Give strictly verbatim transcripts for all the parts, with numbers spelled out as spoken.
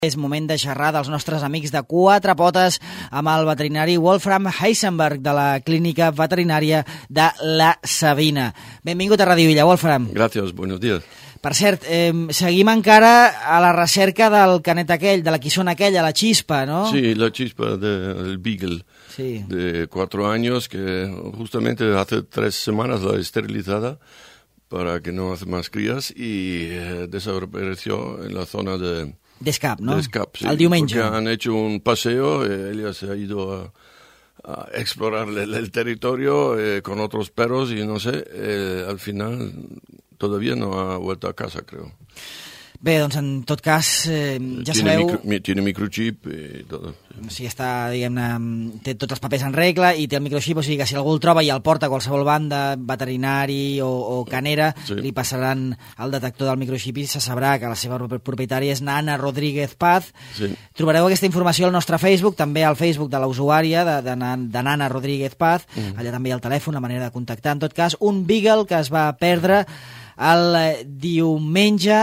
És moment de xerrar dels nostres amics de Quatre Potes amb el veterinari Wolfram Heisenberg de la Clínica Veterinària de la Sabina. Benvingut a Ràdio Illa, Wolfram. Gràcies, buenos días. Per cert, eh, seguim encara a la recerca del canet aquell, de la quissona aquella, la chispa, ¿no? Sí, la chispa del Beagle, sí. de cuatro años, que justamente hace tres semanas la esterilizada para que no hace más crías y eh, desapareció en la zona de... D'escap, no? D'escap, sí. El diumenge. Porque han hecho un paseo, eh, ella se ha ido a, a explorar el, el territorio eh, con otros perros y no sé, eh, al final todavía no ha vuelto a casa, creo. Bé, doncs en tot cas, eh, ja tiene sabeu... Micro, tiene microchip i tot. O sigui, està, diguem-ne, té tots els papers en regla i té el microchip, o sigui que si algú el troba i el porta a qualsevol banda, veterinari o, o canera, sí. Li passaran el detector del microchip i se sabrà que la seva propietària és Nana Rodríguez Paz. Sí. Trobareu aquesta informació al nostre Facebook, també al Facebook de la usuària de, de, de Nana Rodríguez Paz. Mm. Allà també hi ha el telèfon, la manera de contactar. En tot cas, un Beagle que es va perdre el diumenge,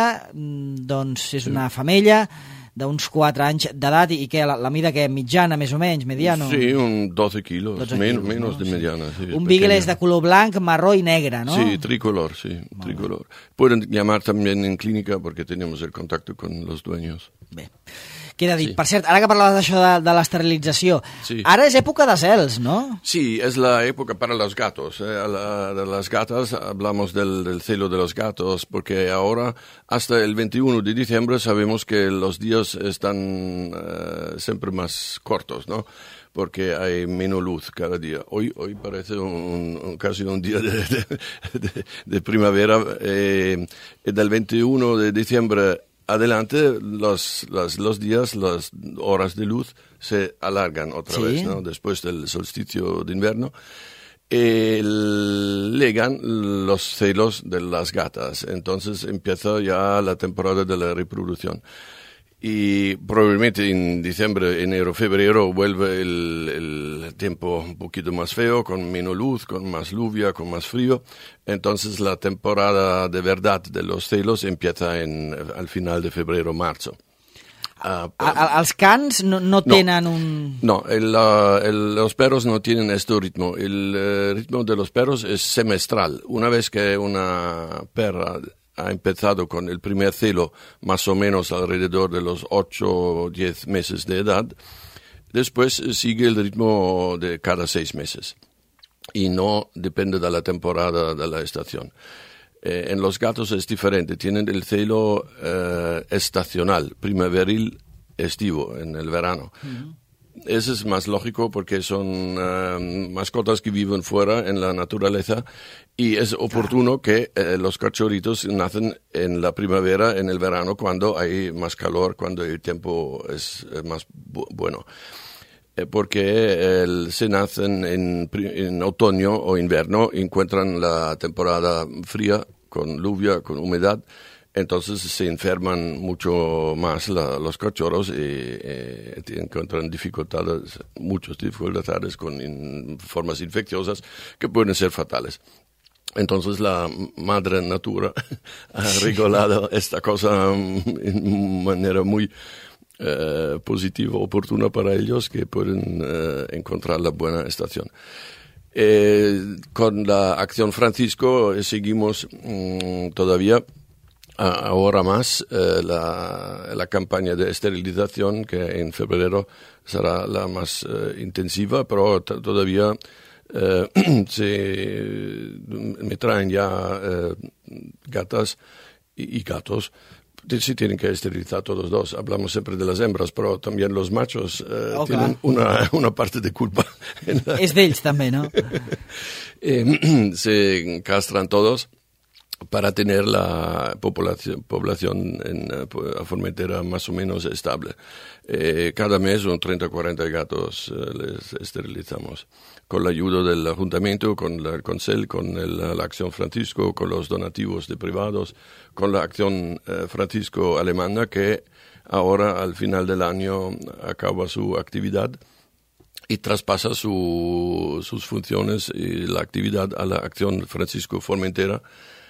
doncs és una femella d'uns quatre anys d'edat i que la, la mida que mitjana, més o menys, mediano? Sí, un doce kilos, doce men quilos, menos ¿no? de mediana. Sí, un Beagle és de color blanc, marró i negre, ¿no? Sí, tricolor, sí, Molt tricolor. Bé. Pueden llamar también en clínica porque tenemos el contacto con los dueños. Bé. Queda dit. Sí. Per cert, ara que parlaves d'això de, de l'esterilització, sí. Ara és època de cels, ¿no? Sí, es la época para los gatos. Eh, la, de las gatas hablamos del, del celo de los gatos porque ahora hasta el veintiuno de diciembre sabemos que los días están uh, siempre más cortos, ¿no? Porque hay menos luz cada día. Hoy hoy parece un, un, casi un día de, de, de, de primavera. Eh, del veintiuno de diciembre adelante, los, los, los días, las horas de luz se alargan otra sí. vez, ¿no? Después del solsticio de invierno. Eh, llegan los celos de las gatas. Entonces empieza ya la temporada de la reproducción. Y probablemente en diciembre, enero, febrero vuelve el, el tiempo un poquito más feo, con menos luz, con más lluvia, con más frío. Entonces la temporada de verdad de los celos empieza en, al final de febrero, marzo. Uh, Els cans no, no tenen no, un... No, el, uh, el, los perros no tienen este ritmo. El uh, ritmo de los perros es semestral. Una vez que una perra ha empezado con el primer celo más o menos alrededor de los ocho o diez meses de edad, después sigue el ritmo de cada seis meses y no depende de la temporada de la estación. Eh, en los gatos es diferente, tienen el celo eh, estacional, primaveril, estivo, en el verano. Uh-huh. Eso es más lógico porque son uh, mascotas que viven fuera en la naturaleza y es oportuno que eh, los cachorritos nacen en la primavera, en el verano, cuando hay más calor, cuando el tiempo es eh, más bu- bueno. Eh, porque eh, se nacen en, en otoño o invierno, encuentran la temporada fría con lluvia, con humedad. Entonces se enferman mucho más la, los cachorros y eh, encuentran dificultades, muchas dificultades con in, formas infecciosas que pueden ser fatales. Entonces la madre natura ha regulado esta cosa en manera muy eh, positiva, oportuna para ellos, que pueden eh, encontrar la buena estación. Eh, con la Acción Francisco eh, seguimos mmm, todavía ahora más eh, la, la campaña de esterilización, que en febrero será la más eh, intensiva, pero t- todavía eh, se, me traen ya eh, gatas y, y gatos. Sí, tienen que esterilizar todos dos. Hablamos siempre de las hembras, pero también los machos eh, okay. tienen una, una parte de culpa. La... És d'ells també, no? eh, se castran todos para tener la población, población en uh, Formentera más o menos estable. Eh, cada mes un treinta a cuarenta gatos uh, les esterilizamos. Con la ayuda del ayuntamiento, con la, el Consell, con el, la Acción Francisco, con los donativos de privados, con la Acción uh, Francisco alemana, que ahora al final del año acaba su actividad y traspasa su, sus funciones y la actividad a la Acción Francisco Formentera,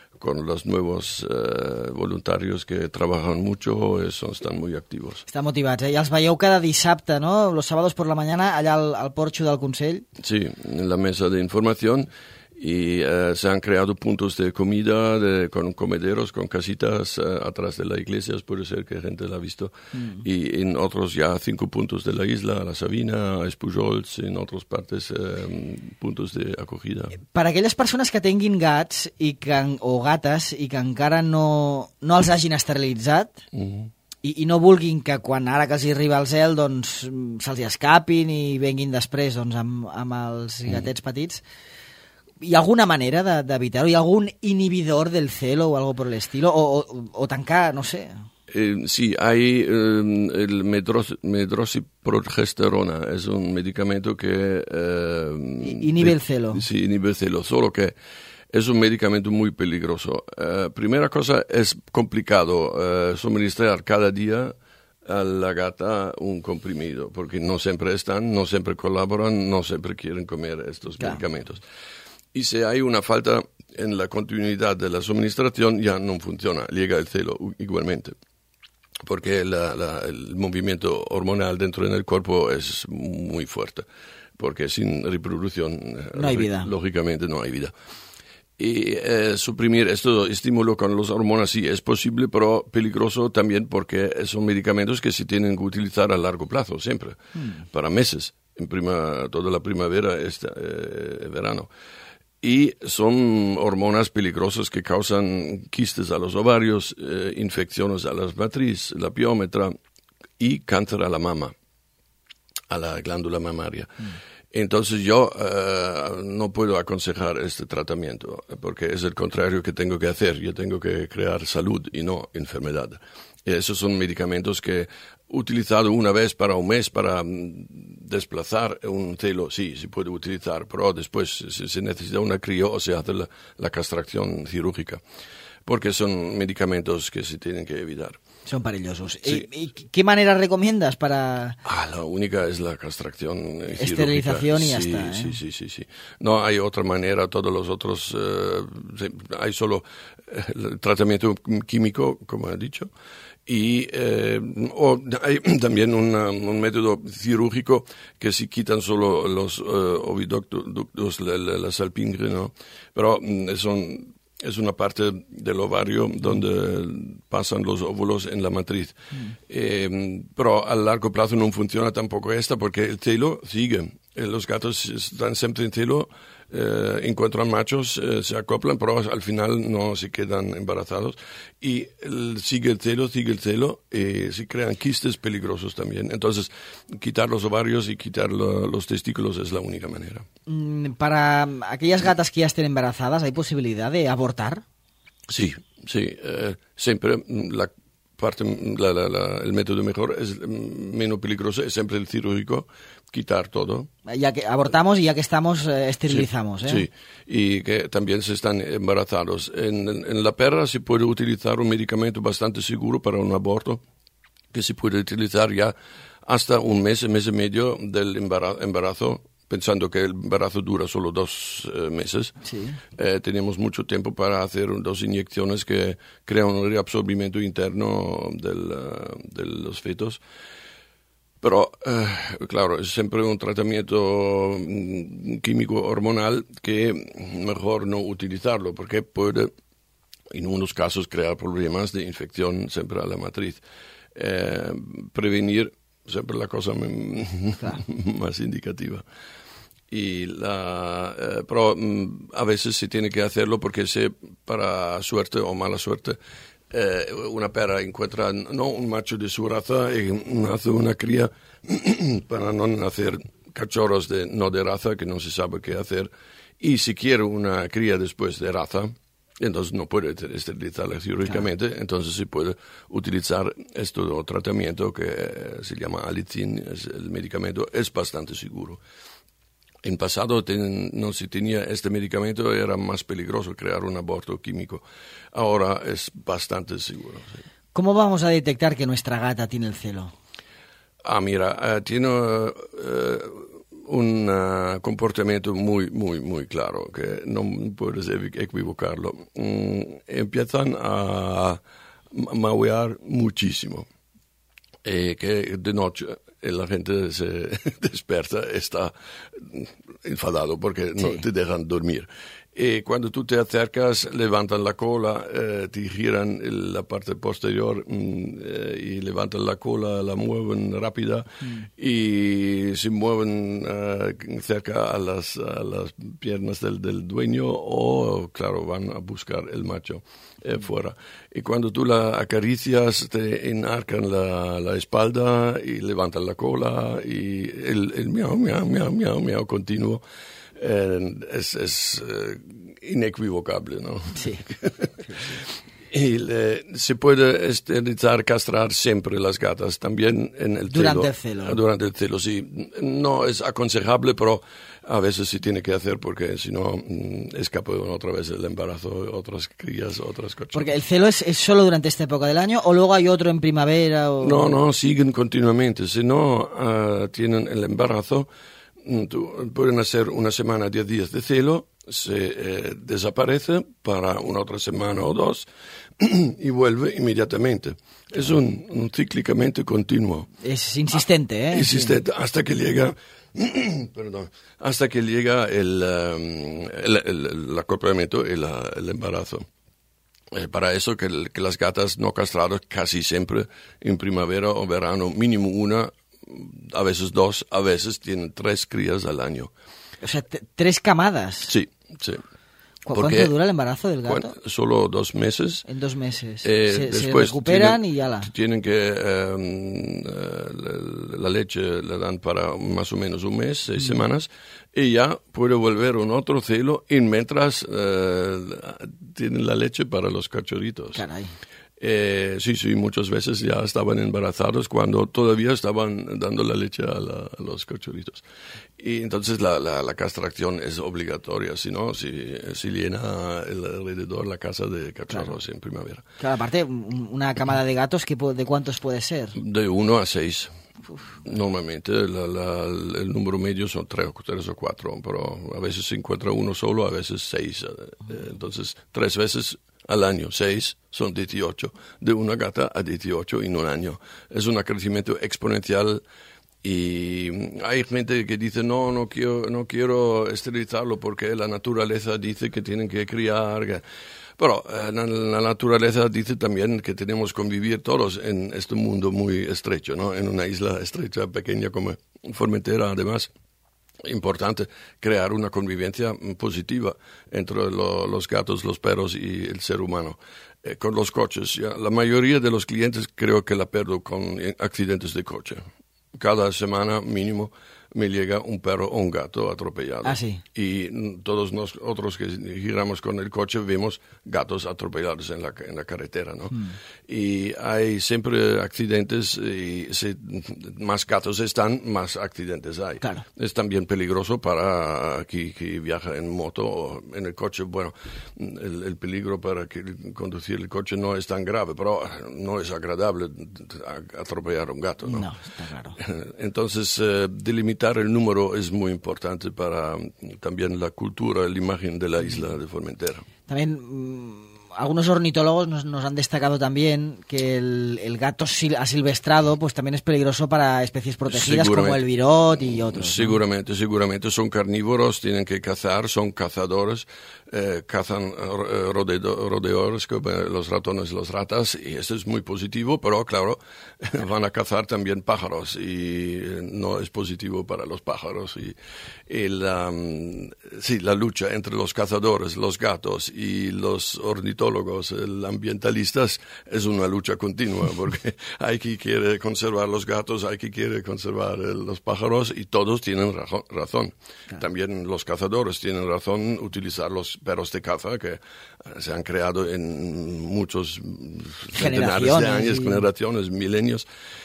con los nuevos eh, voluntarios que trabajan mucho, eso, están muy activos. Estan motivats, eh? I els veieu cada dissabte, no? Los sábados por la mañana, allà al, al porxo del Consell. Sí, en la mesa de información. Y eh, se han creado puntos de comida de, con comederos, con casitas eh, atrás de la iglesia, puede ser que gente la ha visto. Mm. Y en otros ya cinco puntos de la isla, a la Sabina, a Espujols, en otras partes eh, puntos de acogida. Per a aquelles persones que tinguin gats i que, o gates i que encara no, no els hagin esterilitzat, mm-hmm. I, i no vulguin que quan ara que els hi arriba el zel doncs se'ls escapin i venguin després doncs, amb, amb els gatets mm. petits, ¿hi ha alguna manera de, d'evitar-ho? ¿Hi ha algún inhibidor del celo o algo por el estilo? O, o, o tancar, no sé... Eh, sí, hay eh, el medros, medroxiprogesterona, es un medicamento que... Eh, inhibe el celo. Sí, inhibe el celo, solo que es un medicamento muy peligroso. Eh, primera cosa, es complicado eh, suministrar cada día a la gata un comprimido, porque no siempre están, no siempre colaboran, no siempre quieren comer estos claro. medicamentos. Y si hay una falta en la continuidad de la suministración, ya no funciona, llega el celo igualmente. Porque la, la, el movimiento hormonal dentro del cuerpo es muy fuerte. Porque sin reproducción, no hay vida. Lógicamente no hay vida. Y eh, suprimir este estímulo con las hormonas sí es posible, pero peligroso también porque son medicamentos que se tienen que utilizar a largo plazo, siempre, mm. para meses, en prima, toda la primavera, este eh, verano. Y son hormonas peligrosas que causan quistes a los ovarios, eh, infecciones a las matriz, la piómetra y cáncer a la mama, a la glándula mamaria. Mm. Entonces yo uh, no puedo aconsejar este tratamiento, porque es el contrario que tengo que hacer. Yo tengo que crear salud y no enfermedad. Y esos son medicamentos que, utilizado una vez para un mes para um, desplazar un celo, sí, se puede utilizar, pero después se, se necesita una cría o se hace la, la castración quirúrgica, porque son medicamentos que se tienen que evitar. Son perillosos. Sí. ¿Y, ¿Y qué manera recomiendas para...? Ah, la única es la castración quirúrgica. Esterilización y ya sí, está. ¿eh? Sí, sí, sí, sí. No hay otra manera. Todos los otros... Eh, hay solo el tratamiento químico, como he dicho. Y eh, o hay también una, un método quirúrgico que se quitan solo los uh, oviductos, la, la, la salpingre, ¿no? Pero mm, son... Es una parte del ovario donde pasan los óvulos en la matriz. Mm. Eh, pero a largo plazo no funciona tampoco esta porque el celo sigue. Eh, los gatos están siempre en celo, eh, encuentran machos, eh, se acoplan, pero al final no se quedan embarazados. Y el, sigue el celo, sigue el celo, y se crean quistes peligrosos también. Entonces, quitar los ovarios y quitar lo, los testículos es la única manera. Para aquellas gatas que ya estén embarazadas, ¿hay posibilidad de abortar? Sí, sí. Eh, siempre la parte, la, la, la, el método mejor es menos peligroso, es siempre el quirúrgico, quitar todo. Ya que abortamos y ya que estamos, eh, esterilizamos. Sí, ¿eh? sí, y que también se están embarazados. En, en la perra se puede utilizar un medicamento bastante seguro para un aborto, que se puede utilizar ya hasta un mes, mes y medio del embarazo, embarazo pensando que el embarazo dura solo dos eh, meses. Sí. Eh, tenemos mucho tiempo para hacer dos inyecciones que crean un reabsorbimiento interno del, uh, de los fetos. Pero, eh, claro, es siempre un tratamiento químico hormonal que mejor no utilizarlo, porque puede, en unos casos, crear problemas de infección siempre a la matriz. Eh, prevenir siempre la cosa claro. más indicativa. Y la, eh, pero mm, a veces se tiene que hacerlo porque se, para suerte o mala suerte, eh, una perra encuentra no un macho de su raza y hace una cría para no nacer cachorros de, no de raza, que no se sabe qué hacer. Y si quiere una cría después de raza, entonces no puede esterilizarla quirúrgicamente, claro. Entonces se puede utilizar este tratamiento que se llama Alicin, es el medicamento, es bastante seguro. En pasado ten, no se tenía este medicamento, era más peligroso crear un aborto químico. Ahora es bastante seguro. Sí. ¿Cómo vamos a detectar que nuestra gata tiene el celo? Ah, mira, uh, tiene uh, un uh, comportamiento muy, muy, muy claro, que no puedes equivocarlo. Mm, empiezan a maullar muchísimo. Eh, que de noche la gente se despierta, está enfadado porque no sí. te dejan dormir. Y cuando tú te acercas, levantan la cola, eh, te giran el, la parte posterior mm, eh, y levantan la cola, la mueven rápida mm. y se mueven eh, cerca a las, a las piernas del, del dueño o, claro, van a buscar el macho eh, fuera. Y cuando tú la acaricias, te enarcan la, la espalda y levantan la cola y el, el miau, miau, miau, miau, miau continuo. Eh, es es uh, inequivocable, ¿no? Sí. Y le, se puede esterilizar, castrar siempre las gatas, también en el durante celo. el celo. Durante el celo, sí. No es aconsejable, pero a veces se tiene que hacer porque si no mm, escapa otra vez el embarazo, otras crías, otras cosas. Porque el celo es, es solo durante esta época del año o luego hay otro en primavera. O... No, no, siguen continuamente. Si no uh, tienen el embarazo, Tú, pueden hacer una semana, diez días de celo, se eh, desaparece para una otra semana o dos y vuelve inmediatamente. Es un, un cíclicamente continuo. Es insistente, ¿eh? Insistente, sí. hasta que llega, perdón, hasta que llega el, um, el, el, el acoplamiento y la, el embarazo. Eh, para eso que, que las gatas no castradas casi siempre en primavera o verano, mínimo una, a veces dos, a veces tienen tres crías al año. O sea, t- tres camadas. Sí, sí. ¿Cu- ¿Cuánto dura el embarazo del gato? Bueno, solo dos meses. En dos meses. Eh, se, después se recuperan tienen, y ya la... Tienen que... Um, la, la leche la dan para más o menos un mes, seis mm. semanas, y ya puede volver un otro celo y mientras uh, tienen la leche para los cachorritos. Caray. Eh, sí, sí, muchas veces ya estaban embarazados cuando todavía estaban dando la leche a, la, a los cachorritos. Y entonces la, la, la castración es obligatoria, si no, si, si llena el alrededor la casa de cachorros claro. en primavera. Claro, aparte, una camada de gatos, ¿de cuántos puede ser? De uno a seis. Uf. Normalmente la, la, el número medio son tres, tres o cuatro, pero a veces se encuentra uno solo, a veces seis. Entonces, tres veces al año, seis son dieciocho, de una gata a dieciocho en un año. Es un crecimiento exponencial y hay gente que dice no, no quiero, no quiero esterilizarlo porque la naturaleza dice que tienen que criar. Que... Pero eh, la, la naturaleza dice también que tenemos que convivir todos en este mundo muy estrecho, ¿no? En una isla estrecha, pequeña como Formentera, además. Importante crear una convivencia positiva entre lo, los gatos, los perros y el ser humano. Eh, con los coches, ya, la mayoría de los clientes creo que la pierdo con accidentes de coche. Cada semana mínimo me llega un perro o un gato atropellado. Ah, sí. Y todos nosotros que giramos con el coche vemos gatos atropellados en la, en la carretera, ¿no? Mm. Y hay siempre accidentes y si más gatos están, más accidentes hay. Claro. Es también peligroso para quien que viaja en moto o en el coche. Bueno, el, el peligro para que conducir el coche no es tan grave, pero no es agradable atropellar a un gato, ¿no? No, está claro. Entonces, eh, delimitar el número es muy importante para también la cultura, la imagen de la isla de Formentera. También mmm, algunos ornitólogos nos, nos han destacado también que el, el gato sil, asilvestrado pues también es peligroso para especies protegidas como el virot y otros. Seguramente, ¿no? seguramente. Son carnívoros, tienen que cazar, son cazadores, eh, cazan rodeo, rodeadores como los ratones y las ratas, y esto es muy positivo, pero claro, van a cazar también pájaros y no es positivo para los pájaros. Y, y la, sí, la lucha entre los cazadores, los gatos y los ornitólogos, los ambientalistas, es una lucha continua, porque hay que quiere conservar los gatos, hay que quiere conservar los pájaros, y todos tienen razón. razón. Claro. También los cazadores tienen razón utilizar los perros de caza que se han creado en muchos centenares de años, y... generaciones, milenios.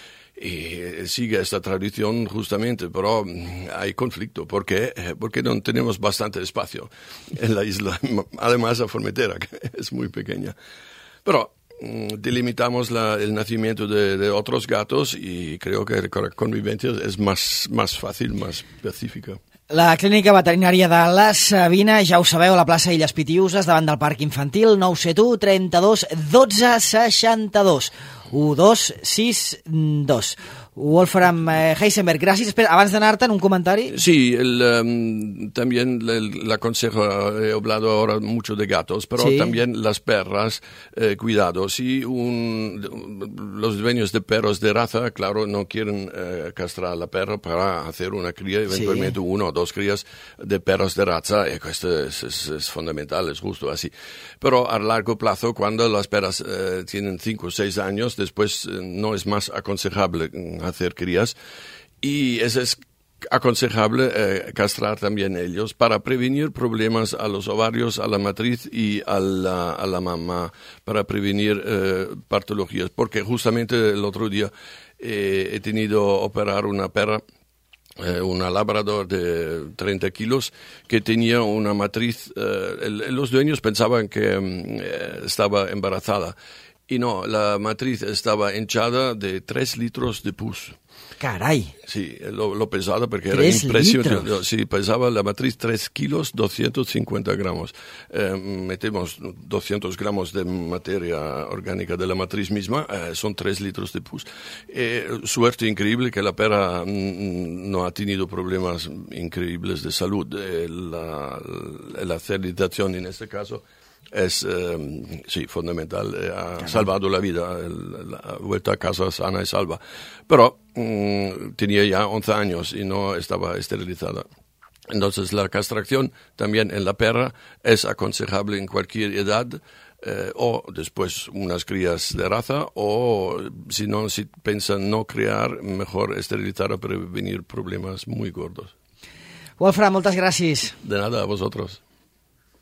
Y sigue esta tradición justamente, pero hay conflicto. ¿Por qué? Porque no tenemos bastante espacio en la isla, además a Formentera, que es muy pequeña. Pero delimitamos la, el nacimiento de, de otros gatos y creo que la convivencia es más, más fácil, más pacífica. La Clínica Veterinària de la Savina, ja ho sabeu, a la plaça Illes Pitiüses, davant del Parc Infantil, nou set u, trenta-dos, dotze, seixanta-dos, u dos sis dos. Wolfram eh, Heisenberg, gràcies. Espera, abans d'anar-te'n, un comentari? Sí, el, um, también el, la aconsejo, he hablado ahora mucho de gatos, pero sí. También las perras, eh, cuidado. Si un, los dueños de perros de raza, claro, no quieren eh, castrar a la perra para hacer una cría, eventualmente sí. Uno o dos crías de perros de raza, y esto es, es, es fundamental, es justo así. Pero a largo plazo, cuando las perras eh, tienen cinco o seis años, después eh, no es más aconsejable hacer crías, y eso es aconsejable eh, castrar también ellos para prevenir problemas a los ovarios, a la matriz y a la, a la mamá, para prevenir eh, patologías, porque justamente el otro día eh, he tenido operar una perra, eh, una labrador de treinta kilos, que tenía una matriz, eh, el, los dueños pensaban que eh, estaba embarazada. Y no, la matriz estaba hinchada de tres litros de pus. Caray. Sí, lo, lo pesaba porque era impresionante. Sí, pesaba la matriz tres kilos, doscientos cincuenta gramos. Eh, metemos doscientos gramos de materia orgánica de la matriz misma, eh, son tres litros de pus. Eh, suerte increíble que la perra mm, no ha tenido problemas increíbles de salud. Eh, la, la esterilización en este caso es, eh, sí, fundamental, eh, ha Caramba. salvado la vida, el, la vuelta a casa sana y salva. Pero mm, tenía ya once años y no estaba esterilizada. Entonces la castración también en la perra es aconsejable en cualquier edad, eh, o después unas crías de raza, o si no, si piensan no criar, mejor esterilizar para prevenir problemas muy gordos. Wolfram, moltes gràcies. De nada, a vosotros.